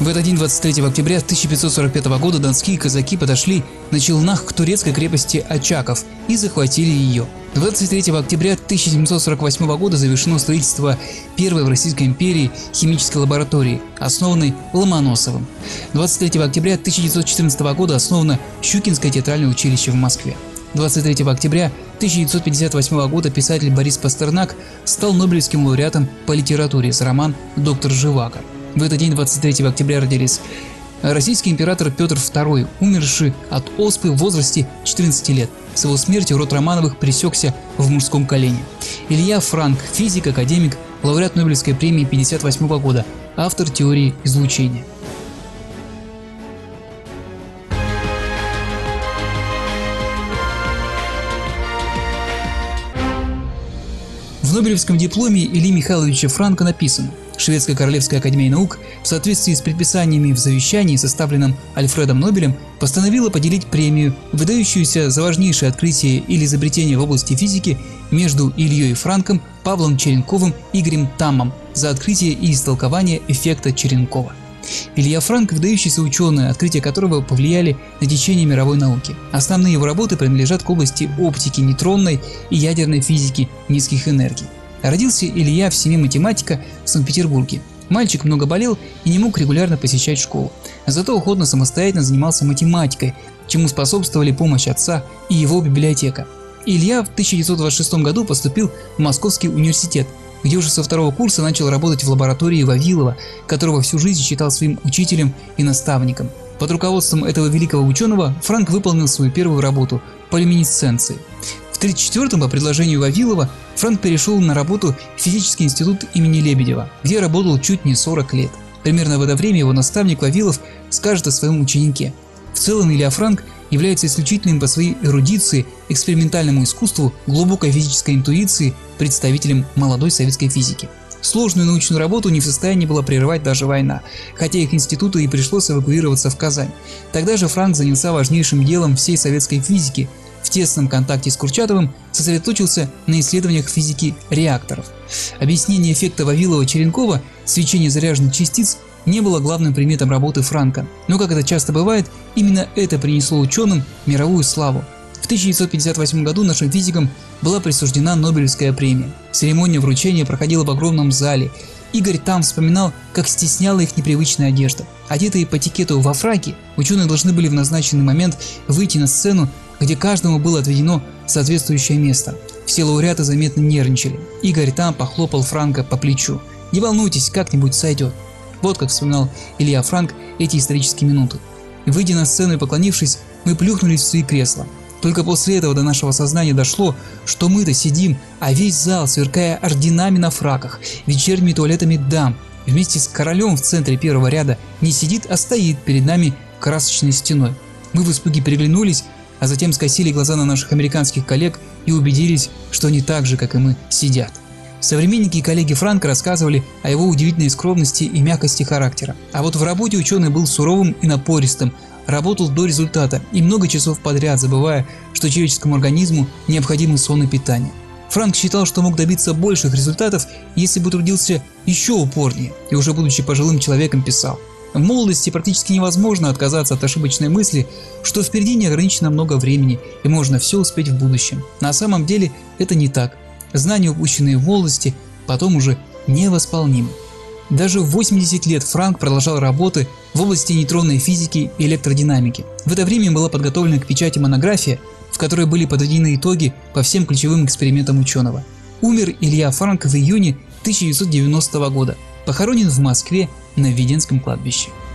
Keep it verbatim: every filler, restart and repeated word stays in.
этот день, двадцать третьего октября тысяча пятьсот сорок пятого года, донские казаки подошли на челнах к турецкой крепости Очаков и захватили ее. двадцать третьего октября тысяча семьсот сорок восьмого года завершено строительство первой в Российской империи химической лаборатории, основанной Ломоносовым. двадцать третьего октября тысяча девятьсот четырнадцатого года основано Щукинское театральное училище в Москве. двадцать третьего октября тысяча девятьсот пятьдесят восьмого года писатель Борис Пастернак стал Нобелевским лауреатом по литературе за роман «Доктор Живаго». В этот день, двадцать третьего октября, родились российский император Петр второй, умерший от оспы в возрасте четырнадцати лет. С его смертью род Романовых пресекся в мужском колене. Илья Франк, физик, академик, лауреат Нобелевской премии пятьдесят восьмого года, автор теории излучения. В Нобелевском дипломе Ильи Михайловича Франка написано: Шведская Королевская Академия Наук в соответствии с предписаниями в завещании, составленном Альфредом Нобелем, постановила поделить премию, выдающуюся за важнейшее открытие или изобретение в области физики, между Ильей Франком, Павлом Черенковым и Игорем Таммом за открытие и истолкование эффекта Черенкова. Илья Франк – выдающийся ученый, открытия которого повлияли на течение мировой науки. Основные его работы принадлежат к области оптики, нейтронной и ядерной физики низких энергий. Родился Илья в семье математика в Санкт-Петербурге. Мальчик много болел и не мог регулярно посещать школу. Зато охотно самостоятельно занимался математикой, чему способствовали помощь отца и его библиотека. Илья в тысяча девятьсот двадцать шестом году поступил в Московский университет, где уже со второго курса начал работать в лаборатории Вавилова, которого всю жизнь считал своим учителем и наставником. Под руководством этого великого ученого Франк выполнил свою первую работу по люминесценции. В тысяча девятьсот тридцать четвёртом по предложению Вавилова Франк перешел на работу в физический институт имени Лебедева, где работал чуть не сорок лет. Примерно в это время его наставник Вавилов скажет о своем ученике. В целом Илья Франк является исключительным по своей эрудиции, экспериментальному искусству, глубокой физической интуиции представителем молодой советской физики. Сложную научную работу не в состоянии была прервать даже война, хотя их институту и пришлось эвакуироваться в Казань. Тогда же Франк занялся важнейшим делом всей советской физики. В тесном контакте с Курчатовым сосредоточился на исследованиях физики реакторов. Объяснение эффекта Вавилова-Черенкова, свечение заряженных частиц, не было главным предметом работы Франка, но, как это часто бывает, именно это принесло ученым мировую славу. В тысяча девятьсот пятьдесят восьмом году нашим физикам была присуждена Нобелевская премия. Церемония вручения проходила в огромном зале. Игорь Там вспоминал, как стесняла их непривычная одежда. Одетые по этикету во фраке, ученые должны были в назначенный момент выйти на сцену, где каждому было отведено соответствующее место. Все лауреаты заметно нервничали. Игорь Там похлопал Франка по плечу. «Не волнуйтесь, как-нибудь сойдет». Вот как вспоминал Илья Франк эти исторические минуты. Выйдя на сцену и поклонившись, мы плюхнулись в свои кресла. Только после этого до нашего сознания дошло, что мы-то сидим, а весь зал, сверкая орденами на фраках, вечерними туалетами дам, вместе с королем в центре первого ряда, не сидит, а стоит перед нами красочной стеной. Мы в испуге переглянулись, а затем скосили глаза на наших американских коллег и убедились, что они так же, как и мы, сидят. Современники и коллеги Франка рассказывали о его удивительной скромности и мягкости характера. А вот в работе ученый был суровым и напористым, работал до результата и много часов подряд, забывая, что человеческому организму необходимы сон и питание. Франк считал, что мог добиться больших результатов, если бы трудился еще упорнее, и уже будучи пожилым человеком писал: «В молодости практически невозможно отказаться от ошибочной мысли, что впереди неограниченно много времени и можно все успеть в будущем. На самом деле это не так. Знания, упущенные в молодости, потом уже невосполнимы». Даже в восемьдесят лет Франк продолжал работы в области нейтронной физики и электродинамики. В это время была подготовлена к печати монография, в которой были подведены итоги по всем ключевым экспериментам ученого. Умер Илья Франк в июне тысяча девятьсот девяностого года, похоронен в Москве на Введенском кладбище.